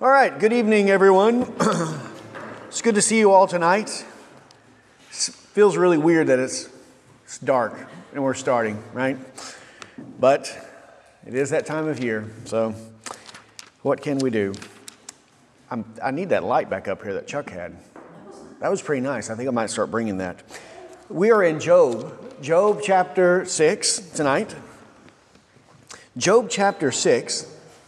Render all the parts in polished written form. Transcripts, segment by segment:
All right, good evening, everyone. It's good to see you all tonight. It feels really weird that it's dark and we're starting, right? But it is that time of year, so what can we do? I need that light back up here that Chuck had. That was pretty nice. I think I might start bringing that. We are in Job chapter 6 tonight. Job chapter 6.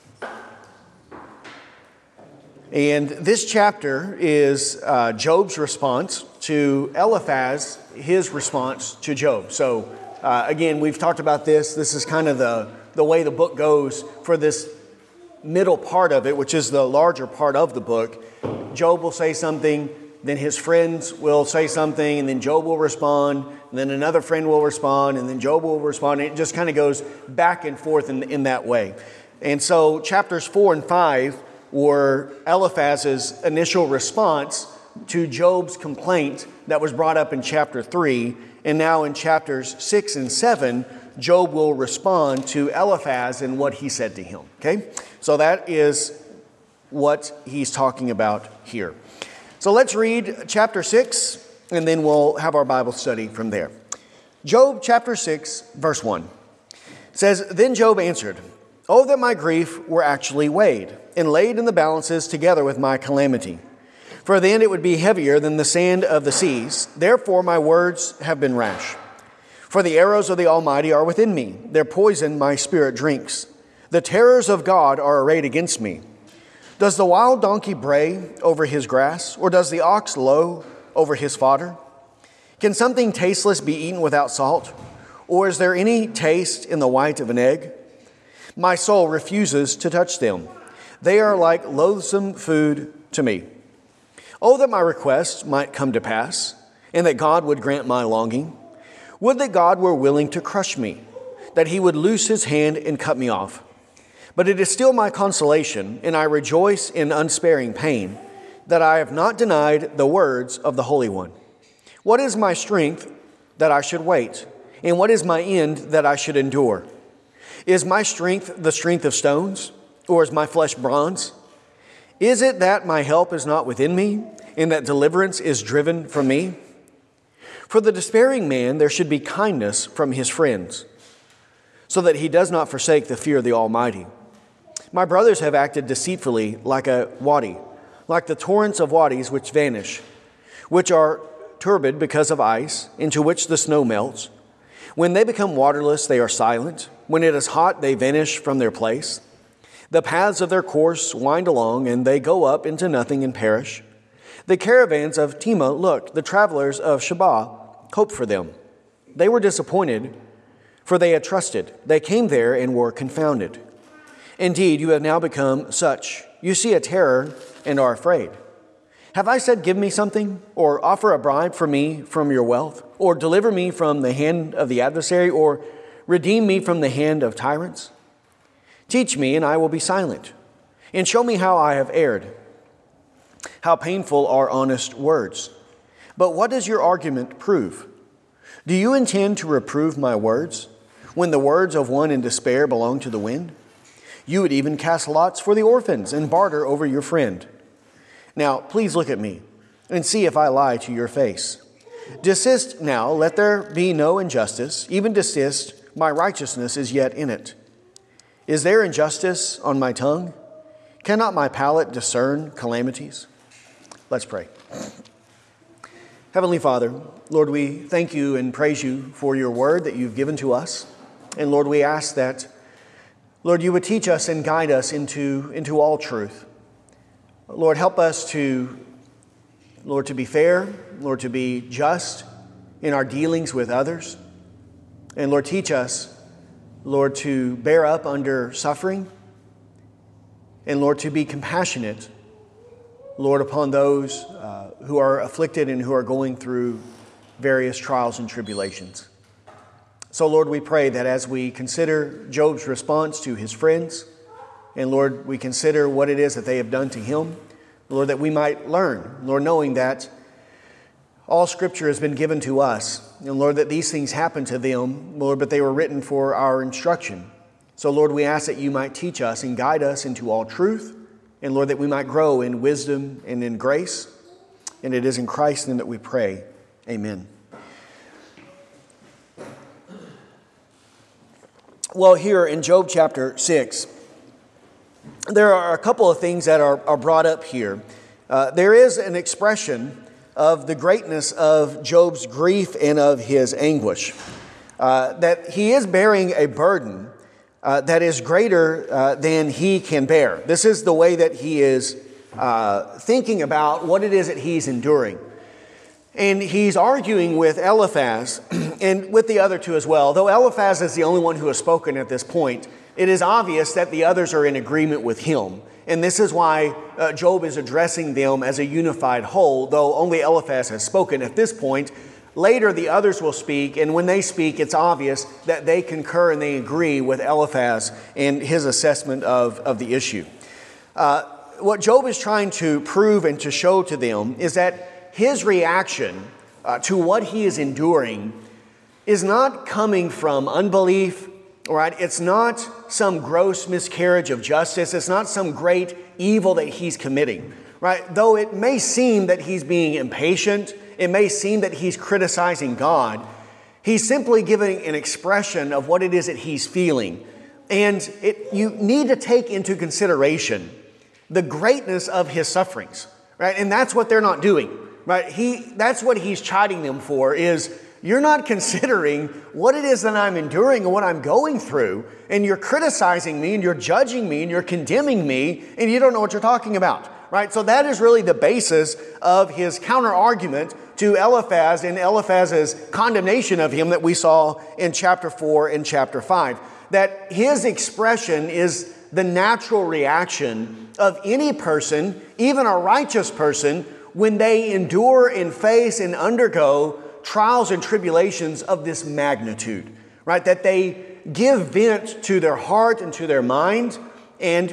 And this chapter is Job's response to Eliphaz, his response to Job. So again, we've talked about this. This is kind of the way the book goes for this middle part of it, which is the larger part of the book. Job will say something, then his friends will say something, and then Job will respond, and then another friend will respond, and then Job will respond. And it just kind of goes back and forth in that way. And so chapters 4 and 5 were Eliphaz's initial response to Job's complaint that was brought up in chapter 3. And now in chapters 6 and 7, Job will respond to Eliphaz and what he said to him. Okay? So that is what he's talking about here. So let's read chapter 6, and then we'll have our Bible study from there. Job chapter 6, verse 1 says, "Then Job answered, 'Oh, that my grief were actually weighed and laid in the balances together with my calamity. For then it would be heavier than the sand of the seas. Therefore my words have been rash. For the arrows of the Almighty are within me. Their poison my spirit drinks. The terrors of God are arrayed against me. Does the wild donkey bray over his grass, or does the ox low over his fodder? Can something tasteless be eaten without salt? Or is there any taste in the white of an egg? My soul refuses to touch them. They are like loathsome food to me. Oh, that my requests might come to pass, and that God would grant my longing. Would that God were willing to crush me, that he would loose his hand and cut me off. But it is still my consolation, and I rejoice in unsparing pain, that I have not denied the words of the Holy One. What is my strength that I should wait? And what is my end that I should endure? Is my strength the strength of stones? Or is my flesh bronze? Is it that my help is not within me, and that deliverance is driven from me? For the despairing man there should be kindness from his friends, so that he does not forsake the fear of the Almighty. My brothers have acted deceitfully like a wadi, like the torrents of wadis which vanish, which are turbid because of ice, into which the snow melts. When they become waterless, they are silent. When it is hot, they vanish from their place. The paths of their course wind along, and they go up into nothing and perish. The caravans of Tema looked, the travelers of Sheba hoped for them. They were disappointed, for they had trusted. They came there and were confounded. Indeed, you have now become such. You see a terror and are afraid. Have I said, give me something, or offer a bribe for me from your wealth, or deliver me from the hand of the adversary, or redeem me from the hand of tyrants? Teach me, and I will be silent, and show me how I have erred. How painful are honest words. But what does your argument prove? Do you intend to reprove my words, when the words of one in despair belong to the wind? You would even cast lots for the orphans and barter over your friend. Now, please look at me, and see if I lie to your face. Desist now, let there be no injustice. Even desist, my righteousness is yet in it. Is there injustice on my tongue? Cannot my palate discern calamities? Let's pray. Heavenly Father, Lord, we thank you and praise you for your word that you've given to us. And Lord, we ask that, Lord, you would teach us and guide us into all truth. Lord, help us to be fair, Lord, to be just in our dealings with others. And Lord, teach us, Lord, to bear up under suffering, and Lord, to be compassionate, Lord, upon those who are afflicted and who are going through various trials and tribulations. So, Lord, we pray that as we consider Job's response to his friends, and Lord, we consider what it is that they have done to him, Lord, that we might learn, Lord, knowing that all Scripture has been given to us. And Lord, that these things happened to them, Lord, but they were written for our instruction. So Lord, we ask that you might teach us and guide us into all truth. And Lord, that we might grow in wisdom and in grace. And it is in Christ's name that we pray. Amen. Well, here in Job chapter 6, there are a couple of things that are brought up here. There is an expression of the greatness of Job's grief and of his anguish. That he is bearing a burden that is greater than he can bear. This is the way that he is thinking about what it is that he's enduring. And he's arguing with Eliphaz and with the other two as well. Though Eliphaz is the only one who has spoken at this point, it is obvious that the others are in agreement with him. And this is why Job is addressing them as a unified whole, though only Eliphaz has spoken at this point. Later, the others will speak, and when they speak, it's obvious that they concur and they agree with Eliphaz in his assessment of the issue. What Job is trying to prove and to show to them is that his reaction to what he is enduring is not coming from unbelief, right? It's not some gross miscarriage of justice. It's not some great evil that he's committing, right? Though it may seem that he's being impatient, it may seem that he's criticizing God, he's simply giving an expression of what it is that he's feeling. And you need to take into consideration the greatness of his sufferings, right? And that's what they're not doing. Right? That's what he's chiding them for, is you're not considering what it is that I'm enduring and what I'm going through, and you're criticizing me and you're judging me and you're condemning me, and you don't know what you're talking about. Right? So that is really the basis of his counter-argument to Eliphaz and Eliphaz's condemnation of him that we saw in chapter 4 and chapter 5. That his expression is the natural reaction of any person, even a righteous person, when they endure and face and undergo trials and tribulations of this magnitude, right? That they give vent to their heart and to their mind. And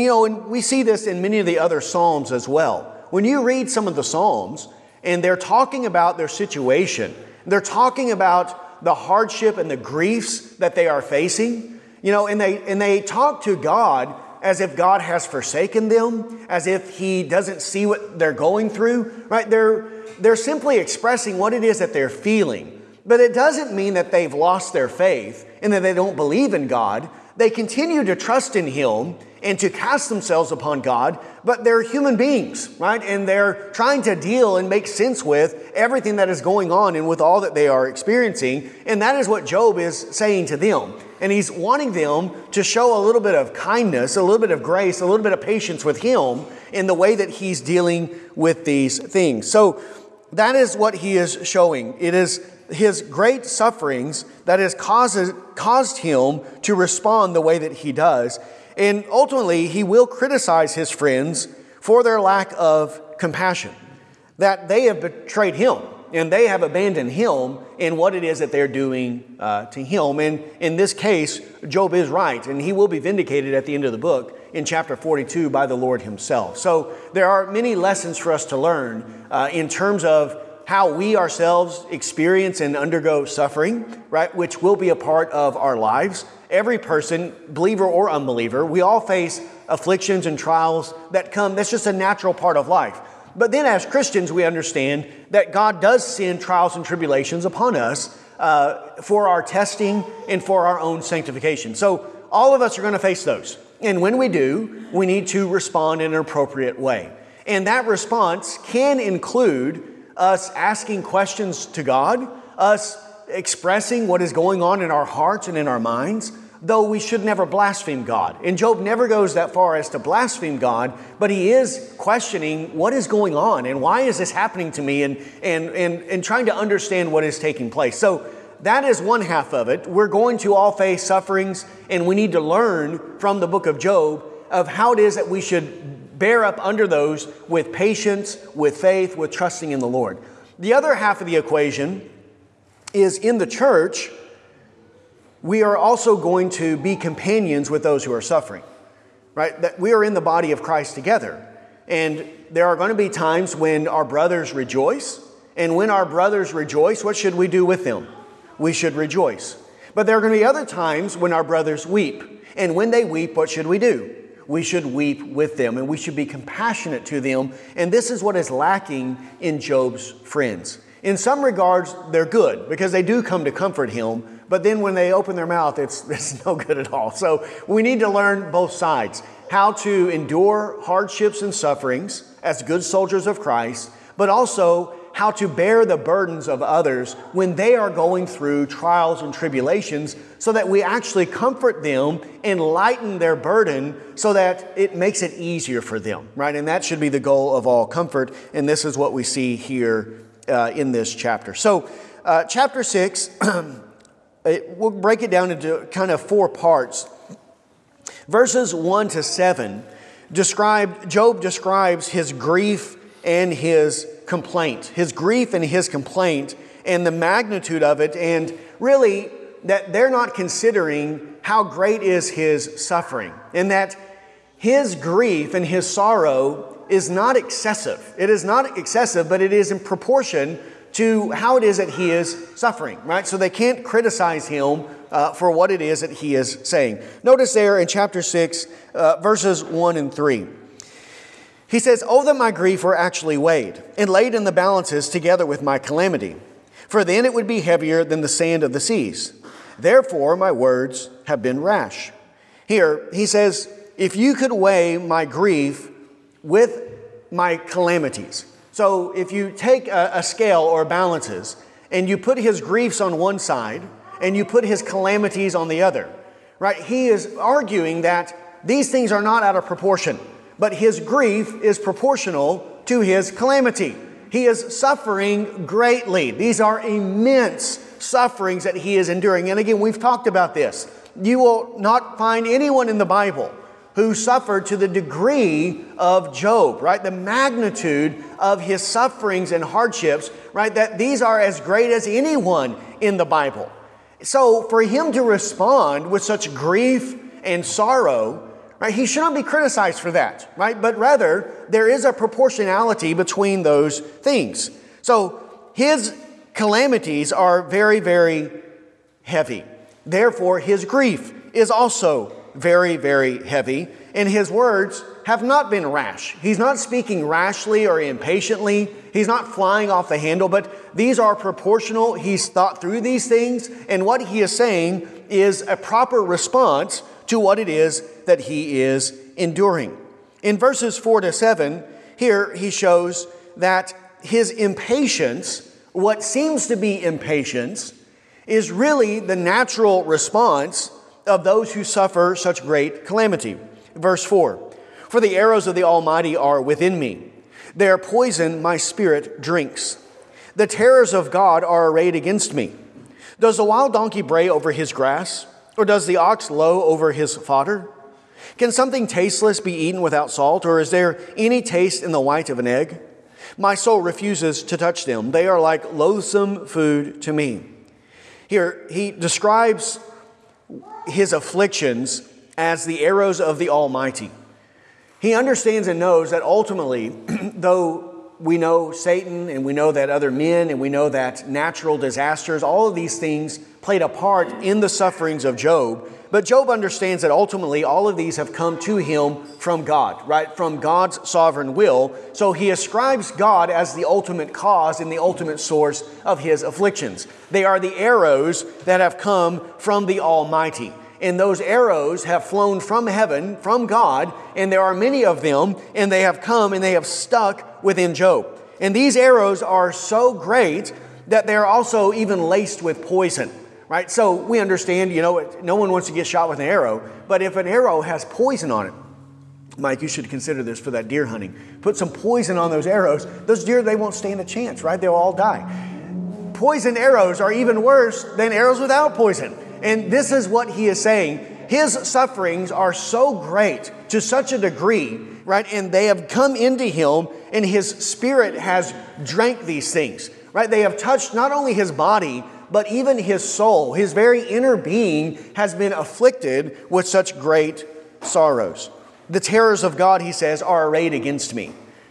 we see this in many of the other Psalms as well. When you read some of the Psalms and they're talking about their situation, they're talking about the hardship and the griefs that they are facing, and they talk to God as if God has forsaken them, as if He doesn't see what they're going through, right? They're simply expressing what it is that they're feeling. But it doesn't mean that they've lost their faith and that they don't believe in God. They continue to trust in Him and to cast themselves upon God, but they're human beings, right? And they're trying to deal and make sense with everything that is going on and with all that they are experiencing. And that is what Job is saying to them. And he's wanting them to show a little bit of kindness, a little bit of grace, a little bit of patience with him in the way that he's dealing with these things. So that is what he is showing. It is his great sufferings that has caused him to respond the way that he does. And ultimately, he will criticize his friends for their lack of compassion, that they have betrayed him and they have abandoned him in what it is that they're doing to him. And in this case, Job is right, and he will be vindicated at the end of the book in chapter 42 by the Lord himself. So there are many lessons for us to learn in terms of how we ourselves experience and undergo suffering, right, which will be a part of our lives. Every person, believer or unbeliever, we all face afflictions and trials that come. That's just a natural part of life. But then as Christians, we understand that God does send trials and tribulations upon us for our testing and for our own sanctification. So all of us are going to face those. And when we do, we need to respond in an appropriate way. And that response can include us asking questions to God, us expressing what is going on in our hearts and in our minds, though we should never blaspheme God. And Job never goes that far as to blaspheme God, but he is questioning what is going on and why is this happening to me, and trying to understand what is taking place. So that is one half of it. We're going to all face sufferings, and we need to learn from the book of Job of how it is that we should bear up under those with patience, with faith, with trusting in the Lord. The other half of the equation is in the church, we are also going to be companions with those who are suffering, right? That we are in the body of Christ together. And there are going to be times when our brothers rejoice. And when our brothers rejoice, what should we do with them? We should rejoice. But there are going to be other times when our brothers weep. And when they weep, what should we do? we should weep with them and we should be compassionate to them. And this is what is lacking in Job's friends. In some regards, they're good because they do come to comfort him. But then when they open their mouth, it's no good at all. So we need to learn both sides, how to endure hardships and sufferings as good soldiers of Christ, but also how to bear the burdens of others when they are going through trials and tribulations, so that we actually comfort them and lighten their burden so that it makes it easier for them, right? And that should be the goal of all comfort. And this is what we see here in this chapter. So chapter 6, we'll break it down into kind of 4 parts. Verses 1 to 7 Job describes his grief and his complaint. His grief and his complaint and the magnitude of it, and really that they're not considering how great is his suffering, and that his grief and his sorrow is not excessive. It is not excessive, but it is in proportion to how it is that he is suffering, right? So they can't criticize him for what it is that he is saying. Notice there in chapter 6, verses 1 and 3. He says, "Oh, that my grief were actually weighed and laid in the balances together with my calamity, for then it would be heavier than the sand of the seas. Therefore my words have been rash." Here he says, if you could weigh my grief with my calamities. So if you take a scale or balances and you put his griefs on one side and you put his calamities on the other, right? He is arguing that these things are not out of proportion, but his grief is proportional to his calamity. He is suffering greatly. These are immense sufferings that he is enduring. And again, we've talked about this. You will not find anyone in the Bible who suffered to the degree of Job, right? The magnitude of his sufferings and hardships, right? That these are as great as anyone in the Bible. So for him to respond with such grief and sorrow, right, he should not be criticized for that, right? But rather, there is a proportionality between those things. So his calamities are very, very heavy. Therefore, his grief is also very, very heavy. And his words have not been rash. He's not speaking rashly or impatiently. He's not flying off the handle, but these are proportional. He's thought through these things. And what he is saying is a proper response to what it is that he is enduring. In verses 4 to 7, here he shows that his impatience, what seems to be impatience, is really the natural response of those who suffer such great calamity. Verse 4, "For the arrows of the Almighty are within me. Their poison my spirit drinks. The terrors of God are arrayed against me. Does the wild donkey bray over his grass? Or does the ox low over his fodder? Can something tasteless be eaten without salt? Or is there any taste in the white of an egg? My soul refuses to touch them. They are like loathsome food to me." Here, he describes his afflictions as the arrows of the Almighty. He understands and knows that ultimately, though we know Satan and we know that other men and we know that natural disasters, all of these things played a part in the sufferings of Job. But Job understands that ultimately all of these have come to him from God, right? From God's sovereign will. So he ascribes God as the ultimate cause and the ultimate source of his afflictions. They are the arrows that have come from the Almighty. And those arrows have flown from heaven, from God, and there are many of them, and they have come and they have stuck within Job. And these arrows are so great that they're also even laced with poison, right? So we understand, no one wants to get shot with an arrow, but if an arrow has poison on it, Mike, you should consider this for that deer hunting. Put some poison on those arrows. Those deer, they won't stand a chance, right? They'll all die. Poison arrows are even worse than arrows without poison. And this is what he is saying. His sufferings are so great to such a degree, right? And they have come into him and his spirit has drank these things, right? They have touched not only his body, but even his soul. His very inner being has been afflicted with such great sorrows. The terrors of God, he says, are arrayed against me.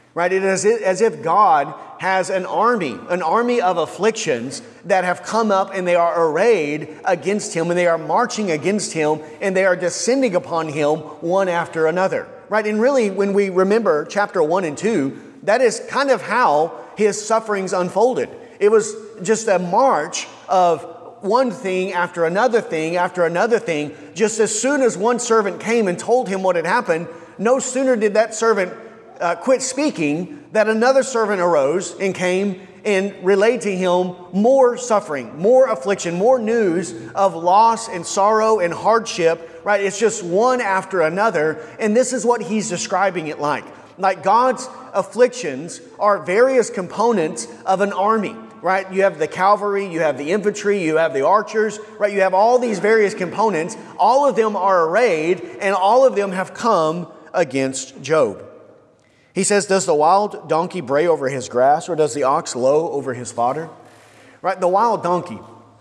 right? It is as if God has an army of afflictions that have come up and they are arrayed against him and they are marching against him and they are descending upon him one after another, right? And really, when we remember chapter 1 and 2, that is kind of how his sufferings unfolded. It was just a march of one thing after another thing after another thing. Just as soon as one servant came and told him what had happened, no sooner did that servant quit speaking that another servant arose and came and relayed to him more suffering, more affliction, more news of loss and sorrow and hardship, right? It's just one after another. And this is what he's describing it like. Like God's afflictions are various components of an army, right? You have the cavalry, you have the infantry, you have the archers, right? You have all these various components. All of them are arrayed and all of them have come against Job. He says, does the wild donkey bray over his grass, or does the ox low over his fodder? Right? The wild donkey,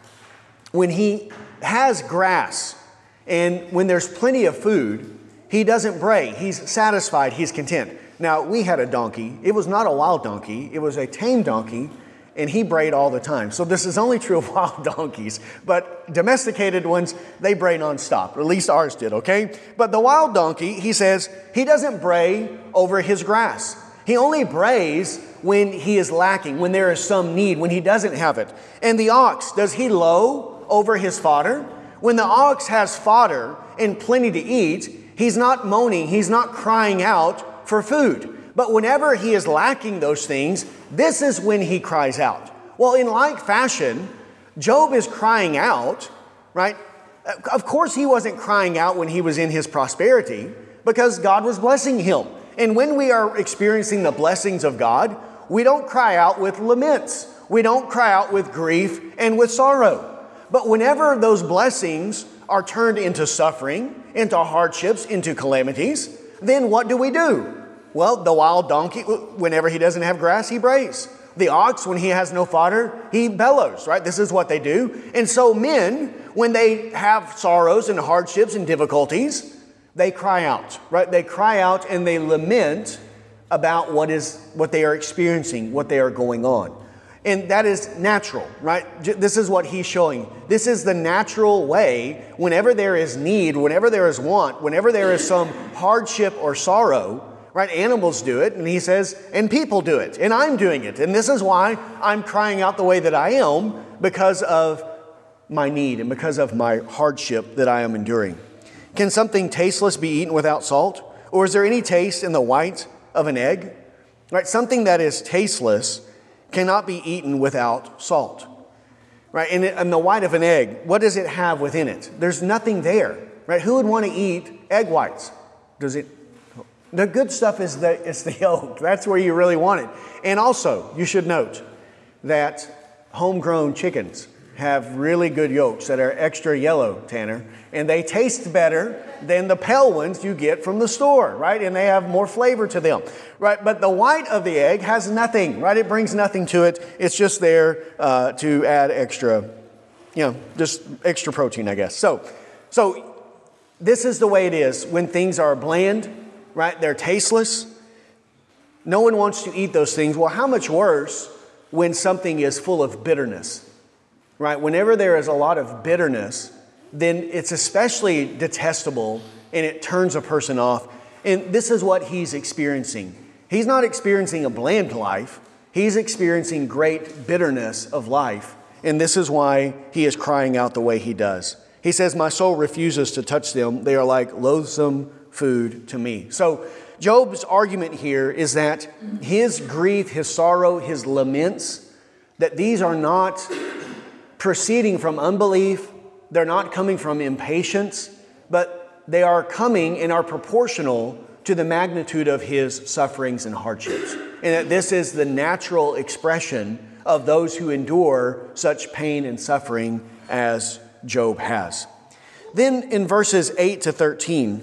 when he has grass and when there's plenty of food, he doesn't bray. He's satisfied. He's content. Now, we had a donkey. It was not a wild donkey. It was a tame donkey, and he brayed all the time. So this is only true of wild donkeys, but domesticated ones, they bray nonstop. At least ours did, okay? But the wild donkey, he says, he doesn't bray over his grass. He only brays when he is lacking, when there is some need, when he doesn't have it. And the ox, does he low over his fodder? When the ox has fodder and plenty to eat, he's not moaning, he's not crying out for food. But whenever he is lacking those things, this is when he cries out. Well, in like fashion, Job is crying out, right? Of course, he wasn't crying out when he was in his prosperity because God was blessing him. And when we are experiencing the blessings of God, we don't cry out with laments. We don't cry out with grief and with sorrow. But whenever those blessings are turned into suffering, into hardships, into calamities, then what do? Well, the wild donkey, whenever he doesn't have grass, he brays. The ox, when he has no fodder, he bellows, right? This is what they do. And so men, when they have sorrows and hardships and difficulties, they cry out, right? They cry out and they lament about what they are experiencing, what they are going on. And that is natural, right? This is what he's showing. This is the natural way whenever there is need, whenever there is want, whenever there is some hardship or sorrow, right? Animals do it, and he says, and people do it, and I'm doing it. And this is why I'm crying out the way that I am, because of my need and because of my hardship that I am enduring. Can something tasteless be eaten without salt? Or is there any taste in the white of an egg? Right? Something that is tasteless cannot be eaten without salt. Right? And the white of an egg, what does it have within it? There's nothing there. Right? Who would want to eat egg whites? The good stuff is the yolk. That's where you really want it. And also, you should note that homegrown chickens have really good yolks that are extra yellow, Tanner, and they taste better than the pale ones you get from the store, right? And they have more flavor to them, right? But the white of the egg has nothing, right? It brings nothing to it. It's just there to add extra, just extra protein, I guess. So this is the way it is when things are bland, right? They're tasteless. No one wants to eat those things. Well, how much worse when something is full of bitterness, right? Whenever there is a lot of bitterness, then it's especially detestable and it turns a person off. And this is what he's experiencing. He's not experiencing a bland life. He's experiencing great bitterness of life. And this is why he is crying out the way he does. He says, my soul refuses to touch them. They are like loathsome food to me. So Job's argument here is that his grief, his sorrow, his laments, that these are not proceeding from unbelief. They're not coming from impatience, but they are coming and are proportional to the magnitude of his sufferings and hardships. And that this is the natural expression of those who endure such pain and suffering as Job has. Then in verses 8 to 13,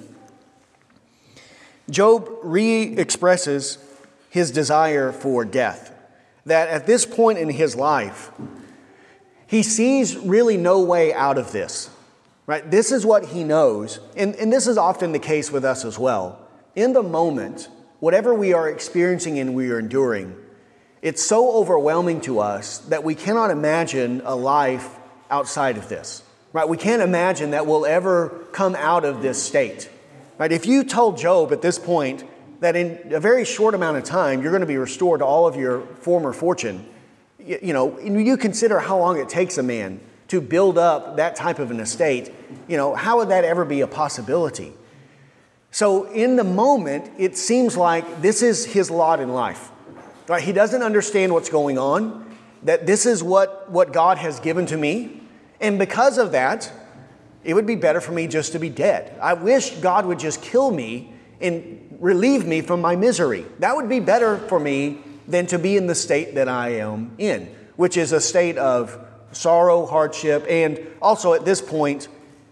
Job re-expresses his desire for death. That at this point in his life, he sees really no way out of this. Right? This is what he knows. And this is often the case with us as well. In the moment, whatever we are experiencing and we are enduring, it's so overwhelming to us that we cannot imagine a life outside of this, right? We can't imagine that we'll ever come out of this state, right? If you told Job at this point that in a very short amount of time, you're going to be restored to all of your former fortune, you consider how long it takes a man to build up that type of an estate, how would that ever be a possibility? So in the moment, it seems like this is his lot in life. Right? He doesn't understand what's going on, that this is what God has given to me. And because of that, it would be better for me just to be dead. I wish God would just kill me and relieve me from my misery. That would be better for me than to be in the state that I am in, which is a state of sorrow, hardship, and also at this point,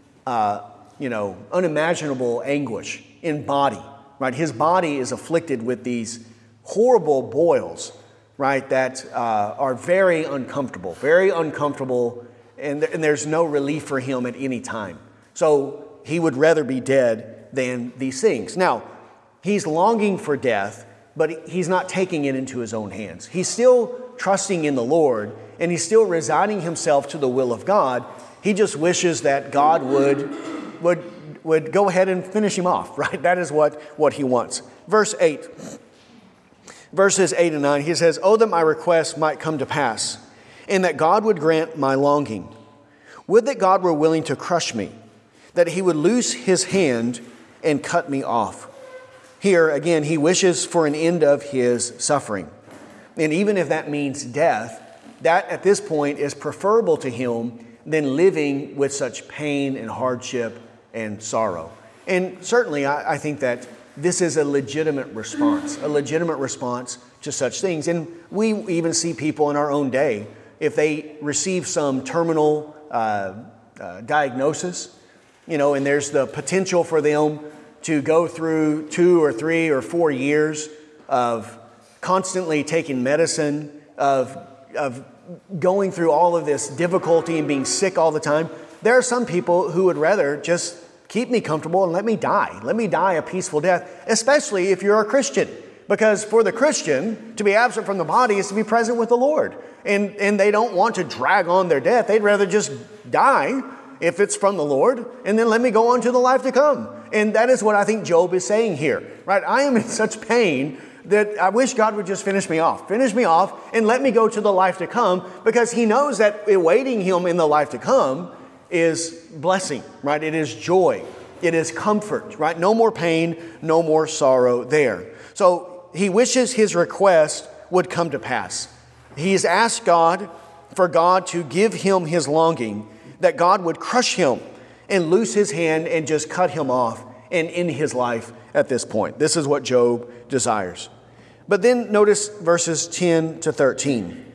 unimaginable anguish in body. Right? His body is afflicted with these horrible boils, right, that are very uncomfortable, and there's no relief for him at any time. So he would rather be dead than these things. Now, he's longing for death, but he's not taking it into his own hands. He's still trusting in the Lord, and he's still resigning himself to the will of God. He just wishes that God would go ahead and finish him off, right? That is what he wants. Verses 8 and 9, he says, "Oh, that my request might come to pass, and that God would grant my longing. Would that God were willing to crush me, that he would loose his hand and cut me off." Here, again, he wishes for an end of his suffering. And even if that means death, that at this point is preferable to him than living with such pain and hardship and sorrow. And certainly, I think that this is a legitimate response to such things. And we even see people in our own day, if they receive some terminal diagnosis, and there's the potential for them to go through 2 or 3 or 4 years of constantly taking medicine, of going through all of this difficulty and being sick all the time. There are some people who would rather just keep me comfortable and let me die. Let me die a peaceful death, especially if you're a Christian. Because for the Christian, to be absent from the body is to be present with the Lord. And they don't want to drag on their death. They'd rather just die if it's from the Lord, and then let me go on to the life to come. And that is what I think Job is saying here, right? I am in such pain that I wish God would just finish me off and let me go to the life to come, because he knows that awaiting him in the life to come is blessing, right? It is joy. It is comfort, right? No more pain, no more sorrow there. So he wishes his request would come to pass. He's asked God for God to give him his longing, that God would crush him and loose his hand and just cut him off and end his life at this point. This is what Job desires. But then notice verses 10 to 13.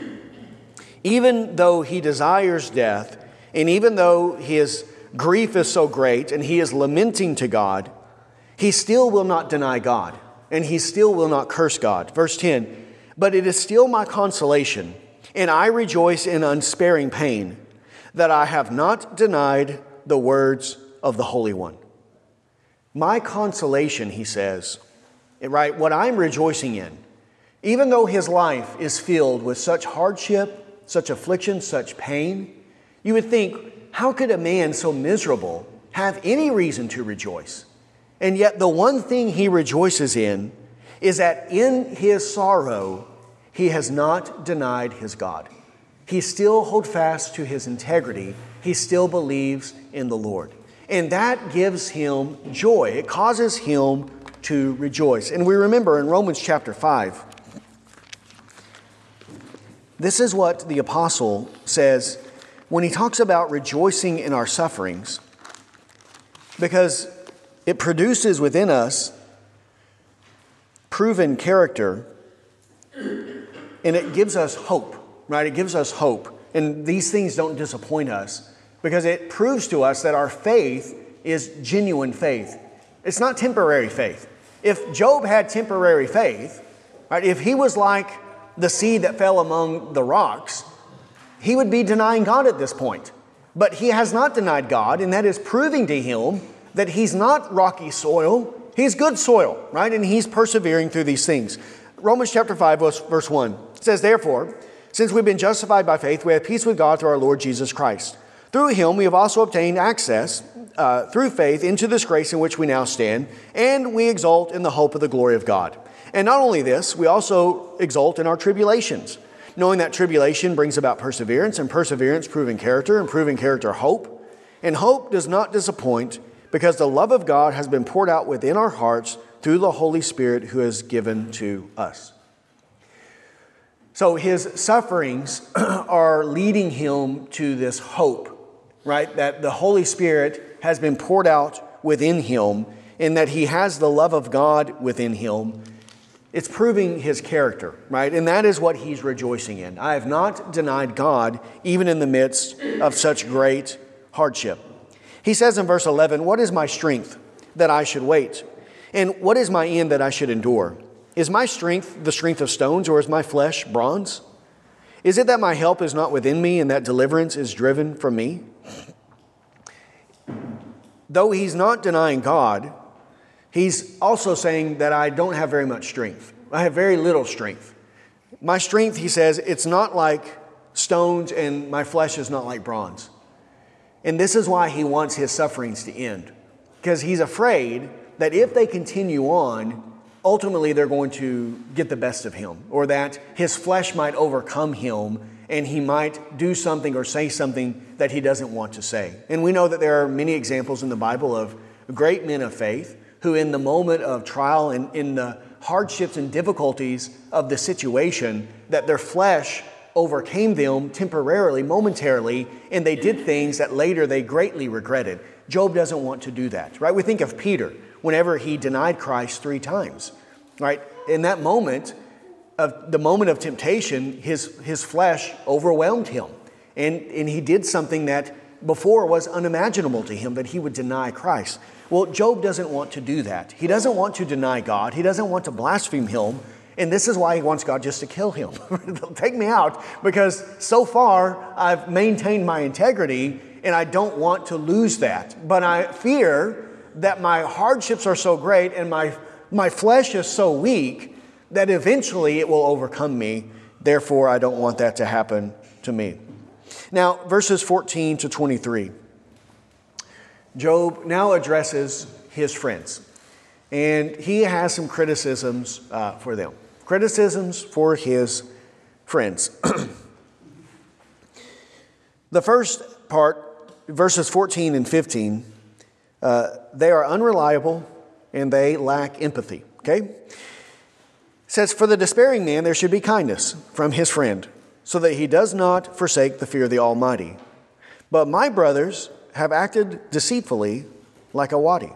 Even though he desires death, and even though his grief is so great and he is lamenting to God, he still will not deny God, and he still will not curse God. Verse 10, "But it is still my consolation, and I rejoice in unsparing pain, that I have not denied the words of the Holy One." My consolation, he says, right, what I'm rejoicing in, even though his life is filled with such hardship, such affliction, such pain, you would think, how could a man so miserable have any reason to rejoice? And yet the one thing he rejoices in is that in his sorrow, he has not denied his God. He still holds fast to his integrity. He still believes in the Lord. And that gives him joy. It causes him to rejoice. And we remember in Romans chapter 5, this is what the apostle says when he talks about rejoicing in our sufferings, because it produces within us proven character, and it gives us hope, right? It gives us hope. And these things don't disappoint us, because it proves to us that our faith is genuine faith. It's not temporary faith. If Job had temporary faith, right, if he was like the seed that fell among the rocks, he would be denying God at this point. But he has not denied God, and that is proving to him that he's not rocky soil. He's good soil, right? And he's persevering through these things. Romans chapter 5, verse 1 says, therefore, since we've been justified by faith, we have peace with God through our Lord Jesus Christ. Through him we have also obtained access through faith into this grace in which we now stand, and we exult in the hope of the glory of God. And not only this, we also exult in our tribulations, knowing that tribulation brings about perseverance, and perseverance proving character, and proving character hope. And hope does not disappoint, because the love of God has been poured out within our hearts through the Holy Spirit who is given to us. So his sufferings are leading him to this hope, right? That the Holy Spirit has been poured out within him, and that he has the love of God within him. It's proving his character, right? And that is what he's rejoicing in. I have not denied God, even in the midst of such great hardship. He says in verse 11, what is my strength that I should wait? And what is my end that I should endure? Is my strength the strength of stones, or is my flesh bronze? Is it that my help is not within me, and that deliverance is driven from me? Though he's not denying God, he's also saying that I don't have very much strength. I have very little strength. My strength, he says, it's not like stones, and my flesh is not like bronze. And this is why he wants his sufferings to end. Because he's afraid that if they continue on, ultimately they're going to get the best of him, or that his flesh might overcome him and he might do something or say something that he doesn't want to say. And we know that there are many examples in the Bible of great men of faith who in the moment of trial and in the hardships and difficulties of the situation, that their flesh overcame them temporarily, momentarily, and they did things that later they greatly regretted. Job doesn't want to do that, right? We think of Peter whenever he denied Christ 3 times, right? In that moment, of the moment of temptation, his flesh overwhelmed him. And he did something that before was unimaginable to him, that he would deny Christ. Well, Job doesn't want to do that. He doesn't want to deny God. He doesn't want to blaspheme him. And this is why he wants God just to kill him. Take me out, because so far I've maintained my integrity and I don't want to lose that. But I fear that my hardships are so great and my flesh is so weak that eventually it will overcome me. Therefore, I don't want that to happen to me. Now, verses 14 to 23. Job now addresses his friends. And he has some criticisms for them. Criticisms for his friends. The first part, verses 14 and 15, they are unreliable and they lack empathy. Okay? It says, for the despairing man there should be kindness from his friend, so that he does not forsake the fear of the Almighty. But my brothers have acted deceitfully like a wadi.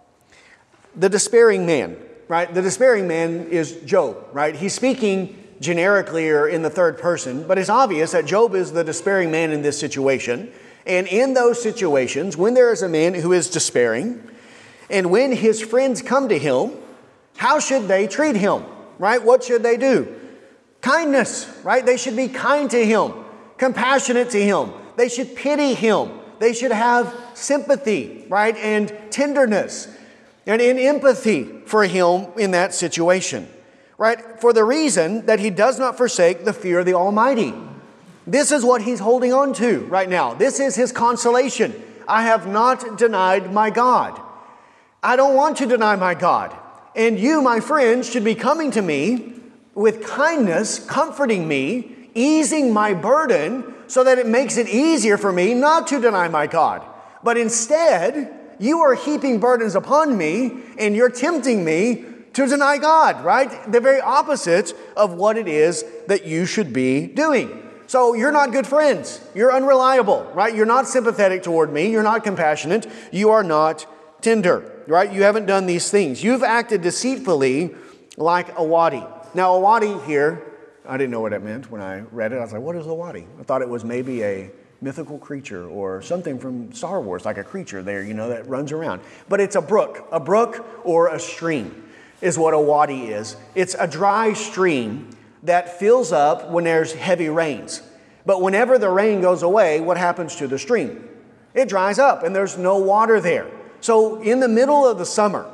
The despairing man, right? The despairing man is Job, right? He's speaking generically or in the third person, but it's obvious that Job is the despairing man in this situation. And in those situations, when there is a man who is despairing, and when his friends come to him, how should they treat him, right? What should they do? Kindness, right? They should be kind to him, compassionate to him. They should pity him. They should have sympathy, right? And tenderness and in empathy for him in that situation, right? For the reason that he does not forsake the fear of the Almighty. This is what he's holding on to right now. This is his consolation. I have not denied my God. I don't want to deny my God. And you, my friends, should be coming to me with kindness, comforting me, easing my burden so that it makes it easier for me not to deny my God. But instead, you are heaping burdens upon me and you're tempting me to deny God, right? The very opposite of what it is that you should be doing. So you're not good friends. You're unreliable, right? You're not sympathetic toward me. You're not compassionate. You are not tender, right? You haven't done these things. You've acted deceitfully like a wadi. Now, a wadi here, I didn't know what it meant when I read it. I was like, what is a wadi? I thought it was maybe a mythical creature or something from Star Wars, like a creature there, that runs around. But it's a brook or a stream is what a wadi is. It's a dry stream that fills up when there's heavy rains. But whenever the rain goes away, what happens to the stream? It dries up and there's no water there. So in the middle of the summer,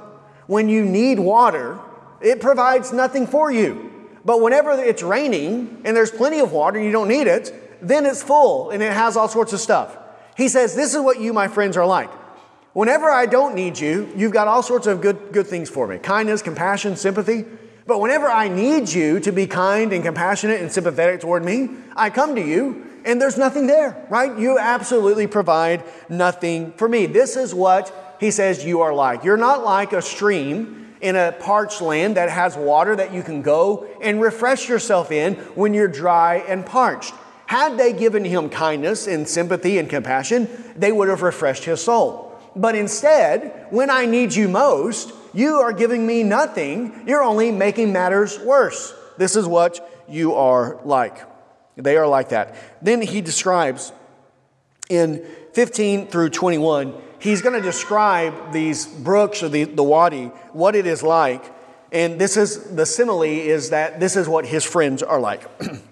When you need water, it provides nothing for you. But whenever it's raining and there's plenty of water and you don't need it, then it's full and it has all sorts of stuff. He says, this is what you, my friends, are like. Whenever I don't need you, you've got all sorts of good things for me. Kindness, compassion, sympathy. But whenever I need you to be kind and compassionate and sympathetic toward me, I come to you and there's nothing there, right? You absolutely provide nothing for me. This is what he says you are like. You're not like a stream in a parched land that has water that you can go and refresh yourself in when you're dry and parched. Had they given him kindness and sympathy and compassion, they would have refreshed his soul. But instead, when I need you most, you are giving me nothing. You're only making matters worse. This is what you are like. They are like that. Then he describes in 15 through 21, he's going to describe these brooks or the wadi, what it is like. And this is the simile is that this is what his friends are like.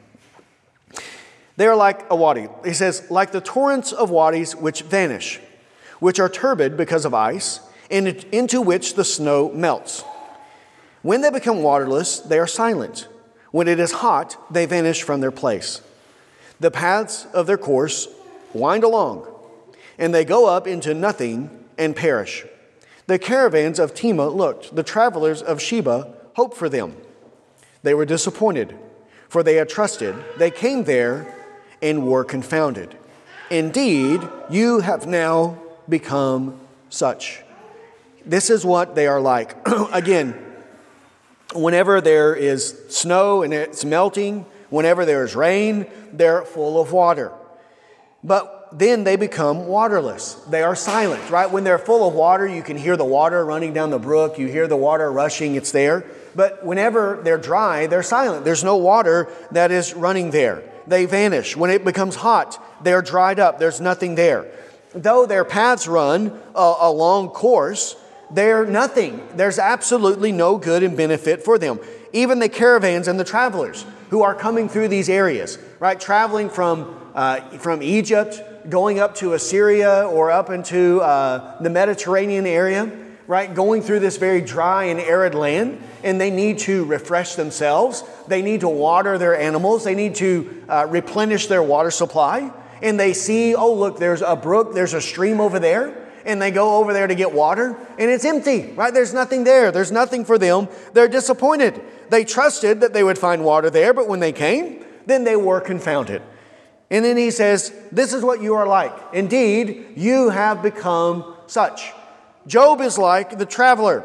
They are like a wadi. He says, like the torrents of wadis which vanish, which are turbid because of ice, and into which the snow melts. When they become waterless, they are silent. When it is hot, they vanish from their place. The paths of their course wind along, and they go up into nothing and perish. The caravans of Tema looked. The travelers of Sheba hoped for them. They were disappointed, for they had trusted. They came there and were confounded. Indeed, you have now become such. This is what they are like. Again, whenever there is snow and it's melting, whenever there is rain, they're full of water. But then they become waterless. They are silent, right? When they're full of water, you can hear the water running down the brook. You hear the water rushing. It's there. But whenever they're dry, they're silent. There's no water that is running there. They vanish. When it becomes hot, they're dried up. There's nothing there. Though their paths run a long course, they're nothing. There's absolutely no good and benefit for them. Even the caravans and the travelers who are coming through these areas, right? Traveling from Egypt, going up to Assyria or up into the Mediterranean area, right? Going through this very dry and arid land, and they need to refresh themselves. They need to water their animals. They need to replenish their water supply. And they see, oh, look, there's a brook, there's a stream over there. And they go over there to get water, and it's empty, right? There's nothing there. There's nothing for them. They're disappointed. They trusted that they would find water there, but when they came, then they were confounded. And then he says, this is what you are like. Indeed, you have become such. Job is like the traveler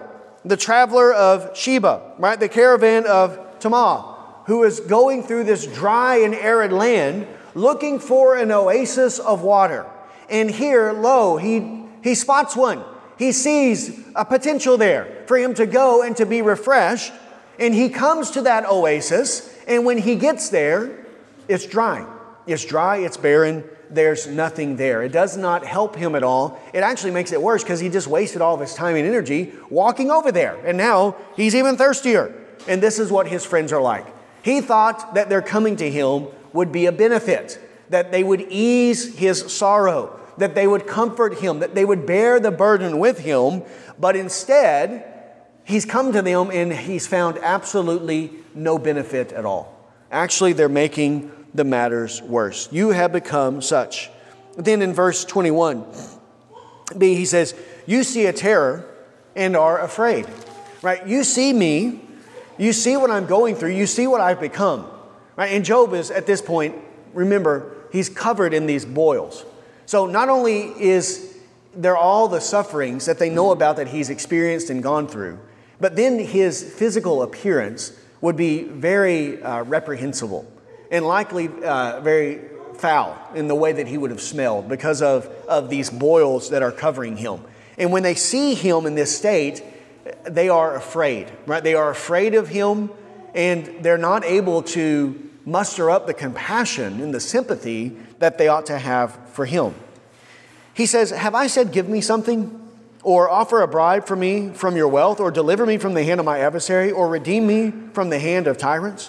of Sheba, right? The caravan of Tema, who is going through this dry and arid land, looking for an oasis of water. And here, lo, he spots one. He sees a potential there for him to go and to be refreshed. And he comes to that oasis. And when he gets there, it's dry. It's dry, it's barren, there's nothing there. It does not help him at all. It actually makes it worse because he just wasted all of his time and energy walking over there. And now he's even thirstier. And this is what his friends are like. He thought that their coming to him would be a benefit, that they would ease his sorrow, that they would comfort him, that they would bear the burden with him. But instead, he's come to them and he's found absolutely no benefit at all. Actually, they're making the matters worse. You have become such. Then in verse 21b, he says, you see a terror and are afraid. Right? You see me. You see what I'm going through. You see what I've become. Right? And Job is at this point, remember, he's covered in these boils. So not only is there all the sufferings that they know about that he's experienced and gone through, but then his physical appearance would be very reprehensible and likely very foul in the way that he would have smelled because of these boils that are covering him. And when they see him in this state, they are afraid, right? They are afraid of him, and they're not able to muster up the compassion and the sympathy that they ought to have for him. He says, have I said, give me something, or offer a bribe for me from your wealth, or deliver me from the hand of my adversary, or redeem me from the hand of tyrants?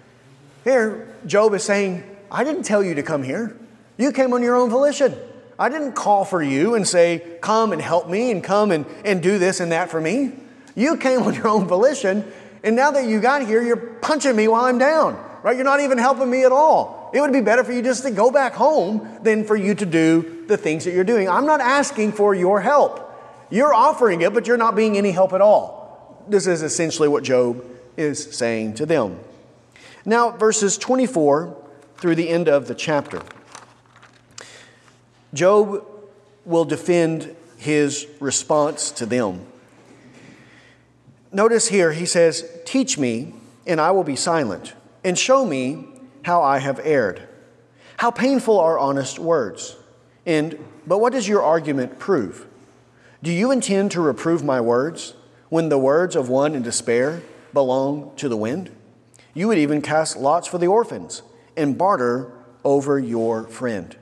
Here, Job is saying, I didn't tell you to come here. You came on your own volition. I didn't call for you and say, come and help me and come and do this and that for me. You came on your own volition, and now that you got here, you're punching me while I'm down, right? You're not even helping me at all. It would be better for you just to go back home than for you to do the things that you're doing. I'm not asking for your help. You're offering it, but you're not being any help at all. This is essentially what Job is saying to them. Now, verses 24 through the end of the chapter. Job will defend his response to them. Notice here, he says, "Teach me, and I will be silent, and show me how I have erred. How painful are honest words. But what does your argument prove? Do you intend to reprove my words when the words of one in despair belong to the wind? You would even cast lots for the orphans and barter over your friend."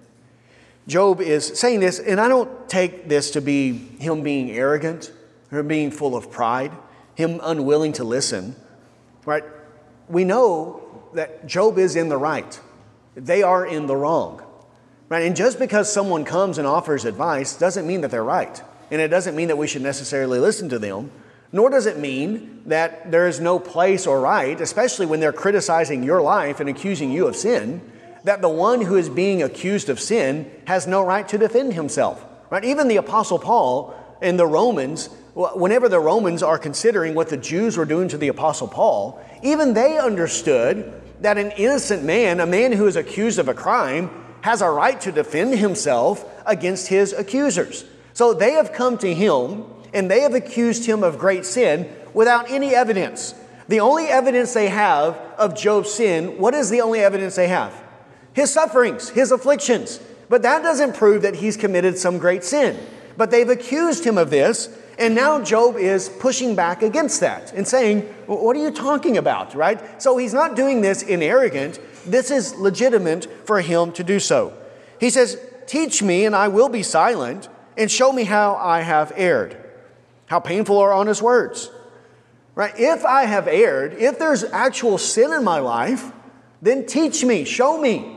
Job is saying this, and I don't take this to be him being arrogant or being full of pride, him unwilling to listen, right? We know that Job is in the right. They are in the wrong, right? And just because someone comes and offers advice doesn't mean that they're right. And it doesn't mean that we should necessarily listen to them, nor does it mean that there is no place or right, especially when they're criticizing your life and accusing you of sin, that the one who is being accused of sin has no right to defend himself, right? Even the Apostle Paul and the Romans, whenever the Romans are considering what the Jews were doing to the Apostle Paul, even they understood that an innocent man, a man who is accused of a crime, has a right to defend himself against his accusers. So they have come to him and they have accused him of great sin without any evidence. The only evidence they have of Job's sin, what is the only evidence they have? His sufferings, his afflictions. But that doesn't prove that he's committed some great sin. But they've accused him of this, and now Job is pushing back against that and saying, what are you talking about, right? So he's not doing this in arrogance. This is legitimate for him to do so. He says, "Teach me, and I will be silent, and show me how I have erred." How painful are honest words, right? If I have erred, if there's actual sin in my life, then teach me, show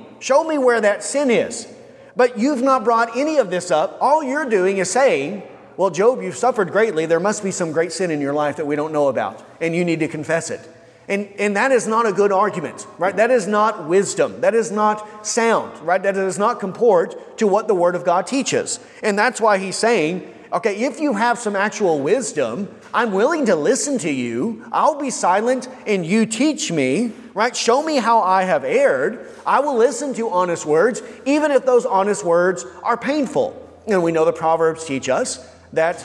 me where that sin is. But you've not brought any of this up. All you're doing is saying, well, Job, you've suffered greatly. There must be some great sin in your life that we don't know about, and you need to confess it. And that is not a good argument, right? That is not wisdom. That is not sound, right? That does not comport to what the Word of God teaches. And that's why he's saying, okay, if you have some actual wisdom, I'm willing to listen to you. I'll be silent and you teach me, right? Show me how I have erred. I will listen to honest words, even if those honest words are painful. And we know the Proverbs teach us that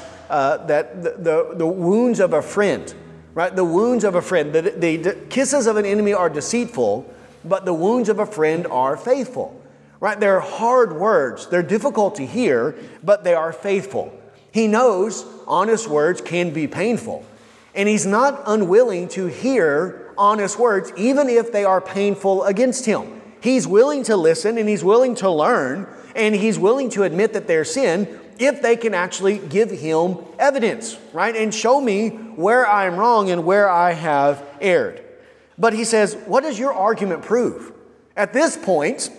the wounds of a friend, right? The wounds of a friend, the kisses of an enemy are deceitful, but the wounds of a friend are faithful, right? They're hard words. They're difficult to hear, but they are faithful. He knows honest words can be painful, and he's not unwilling to hear honest words, even if they are painful against him. He's willing to listen, and he's willing to learn, and he's willing to admit that they're sin if they can actually give him evidence, right? And show me where I'm wrong and where I have erred. But he says, what does your argument prove? At this point,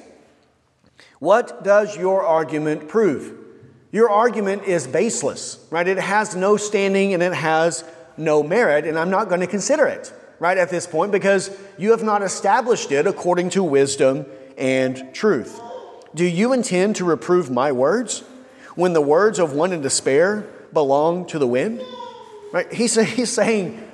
what does your argument prove? Your argument is baseless, right? It has no standing and it has no merit, and I'm not going to consider it, right, at this point, because you have not established it according to wisdom and truth. Do you intend to reprove my words when the words of one in despair belong to the wind? Right? He's saying,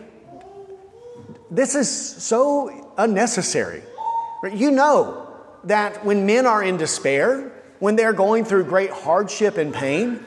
this is so unnecessary. Right? You know that when men are in despair, when they're going through great hardship and pain,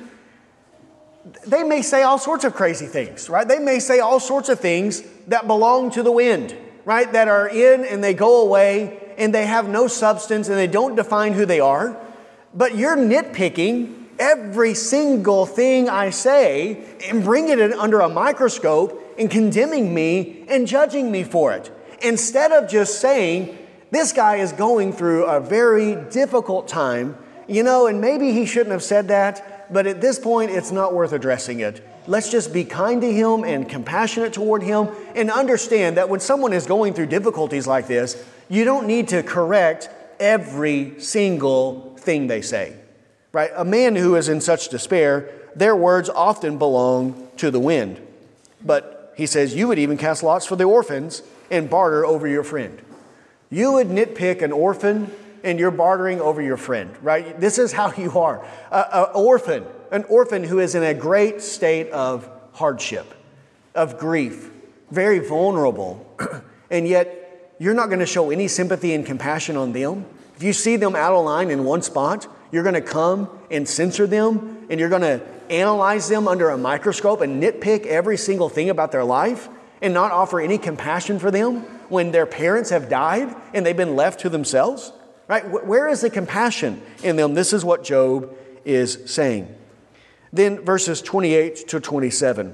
they may say all sorts of crazy things, right? They may say all sorts of things that belong to the wind, right? That are in and they go away and they have no substance and they don't define who they are. But you're nitpicking every single thing I say and bringing it under a microscope and condemning me and judging me for it. Instead of just saying, this guy is going through a very difficult time, and maybe he shouldn't have said that, but at this point, it's not worth addressing it. Let's just be kind to him and compassionate toward him and understand that when someone is going through difficulties like this, you don't need to correct every single thing they say, right? A man who is in such despair, their words often belong to the wind. But he says, you would even cast lots for the orphans and barter over your friend. You would nitpick an orphan and you're bartering over your friend, right? This is how you are. An orphan who is in a great state of hardship, of grief, very vulnerable, and yet you're not going to show any sympathy and compassion on them. If you see them out of line in one spot, you're going to come and censor them, and you're going to analyze them under a microscope and nitpick every single thing about their life and not offer any compassion for them when their parents have died and they've been left to themselves, right? Where is the compassion in them? This is what Job is saying. Then verses 28 to 27.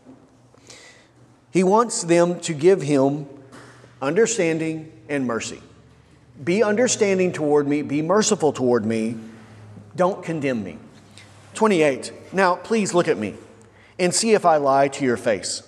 He wants them to give him understanding and mercy. Be understanding toward me. Be merciful toward me. Don't condemn me. 28. Now, please look at me and see if I lie to your face.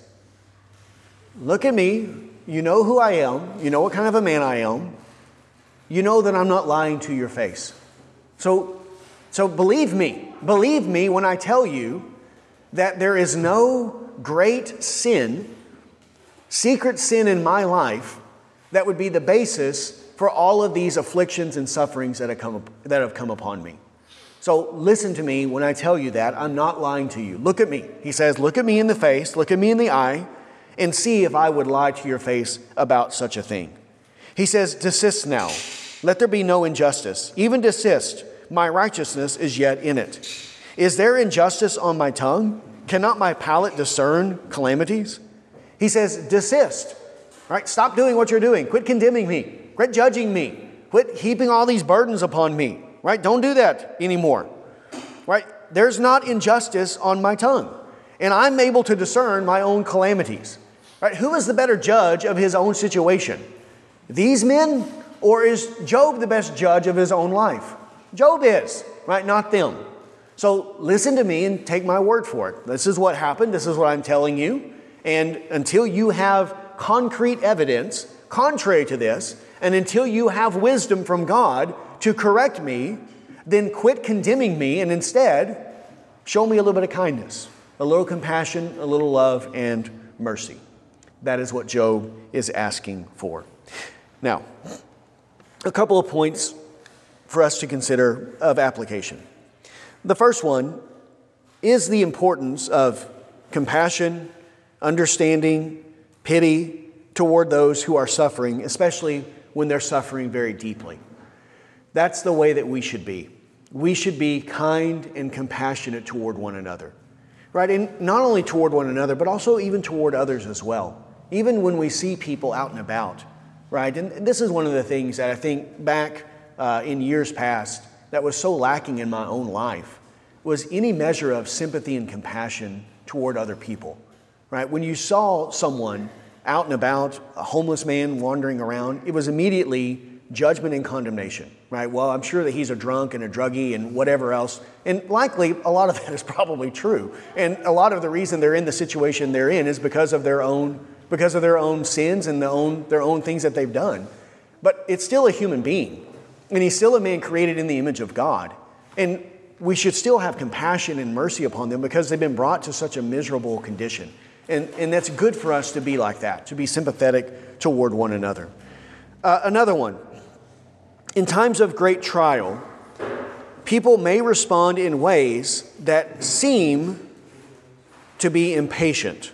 Look at me. You know who I am. You know what kind of a man I am. You know that I'm not lying to your face. So believe me. Believe me when I tell you that there is no great sin, secret sin in my life that would be the basis for all of these afflictions and sufferings that have come upon me. So listen to me when I tell you that. I'm not lying to you. Look at me. He says, look at me in the face, look at me in the eye, and see if I would lie to your face about such a thing. He says, desist now. Let there be no injustice. Even desist. My righteousness is yet in it. Is there injustice on my tongue? Cannot my palate discern calamities? He says, desist. Right? Stop doing what you're doing. Quit condemning me. Quit judging me. Quit heaping all these burdens upon me. Right? Don't do that anymore. Right? There's not injustice on my tongue. And I'm able to discern my own calamities. Right? Who is the better judge of his own situation? These men? Or is Job the best judge of his own life? Job is, right? Not them. So listen to me and take my word for it. This is what happened. This is what I'm telling you. And until you have concrete evidence contrary to this, and until you have wisdom from God to correct me, then quit condemning me and instead show me a little bit of kindness, a little compassion, a little love, and mercy. That is what Job is asking for. Now, a couple of points for us to consider of application. The first one is the importance of compassion, understanding, pity toward those who are suffering, especially when they're suffering very deeply. That's the way that we should be. We should be kind and compassionate toward one another, right? And not only toward one another, but also even toward others as well. Even when we see people out and about, right? And this is one of the things that I think back in years past that was so lacking in my own life was any measure of sympathy and compassion toward other people, right? When you saw someone out and about, a homeless man wandering around, it was immediately judgment and condemnation, right? Well, I'm sure that he's a drunk and a druggie and whatever else. And likely a lot of that is probably true. And a lot of the reason they're in the situation they're in is because of their own sins and their own things that they've done. But it's still a human being. And he's still a man created in the image of God. And we should still have compassion and mercy upon them because they've been brought to such a miserable condition. And that's good for us to be like that, to be sympathetic toward one another. Another one. In times of great trial, people may respond in ways that seem to be impatient.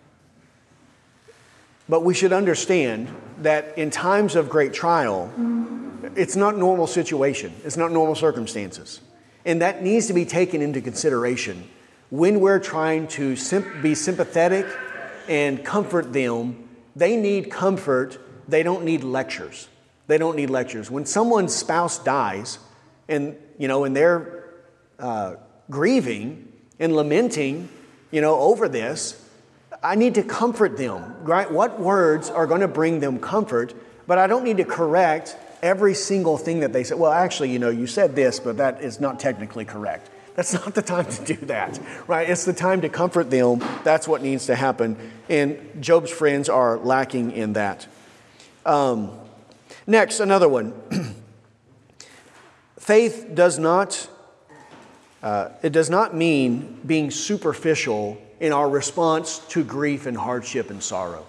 But we should understand that in times of great trial, it's not normal situation. It's not normal circumstances. And that needs to be taken into consideration when we're trying to be sympathetic and comfort them. They need comfort. They don't need lectures. They don't need lectures. When someone's spouse dies and they're grieving and lamenting, over this, I need to comfort them, right? What words are going to bring them comfort? But I don't need to correct every single thing that they said. Well, actually, you said this, but that is not technically correct. That's not the time to do that, right? It's the time to comfort them. That's what needs to happen. And Job's friends are lacking in that. Next, another one. Faith does not mean being superficial in our response to grief and hardship and sorrow.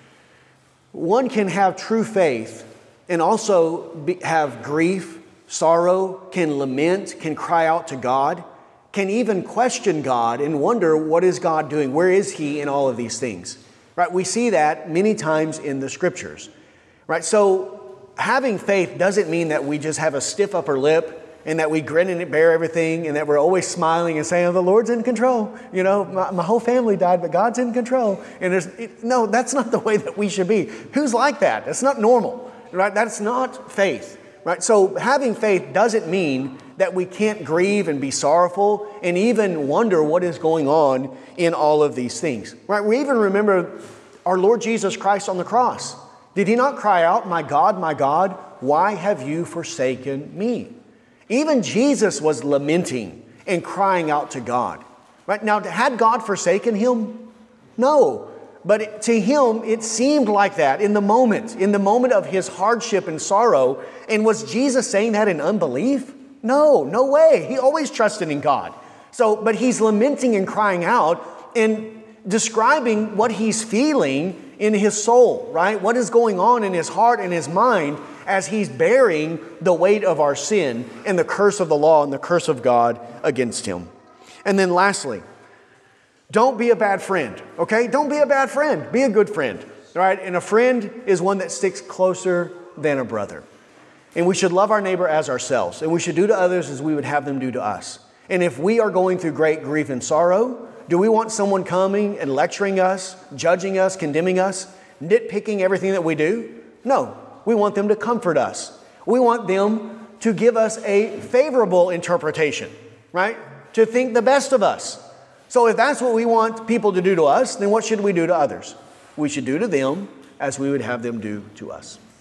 One can have true faith and also have grief, sorrow, can lament, can cry out to God, can even question God and wonder, what is God doing? Where is He in all of these things? Right? We see that many times in the Scriptures. Right? So having faith doesn't mean that we just have a stiff upper lip and that we grin and bear everything and that we're always smiling and saying, oh, the Lord's in control. You know, my whole family died, but God's in control. And no, that's not the way that we should be. Who's like that? That's not normal. Right? That's not faith. Right? So having faith doesn't mean that we can't grieve and be sorrowful and even wonder what is going on in all of these things. Right? We even remember our Lord Jesus Christ on the cross. Did He not cry out, my God, why have you forsaken me? Even Jesus was lamenting and crying out to God. Right? Now, had God forsaken Him? No. But to Him, it seemed like that in the moment of His hardship and sorrow. And was Jesus saying that in unbelief? No way. He always trusted in God. But He's lamenting and crying out and describing what He's feeling in His soul, right? What is going on in His heart and His mind as He's bearing the weight of our sin and the curse of the law and the curse of God against Him. And then lastly, don't be a bad friend, okay? Don't be a bad friend. Be a good friend, right? And a friend is one that sticks closer than a brother. And we should love our neighbor as ourselves. And we should do to others as we would have them do to us. And if we are going through great grief and sorrow, do we want someone coming and lecturing us, judging us, condemning us, nitpicking everything that we do? No. We want them to comfort us. We want them to give us a favorable interpretation, right? To think the best of us. So if that's what we want people to do to us, then what should we do to others? We should do to them as we would have them do to us.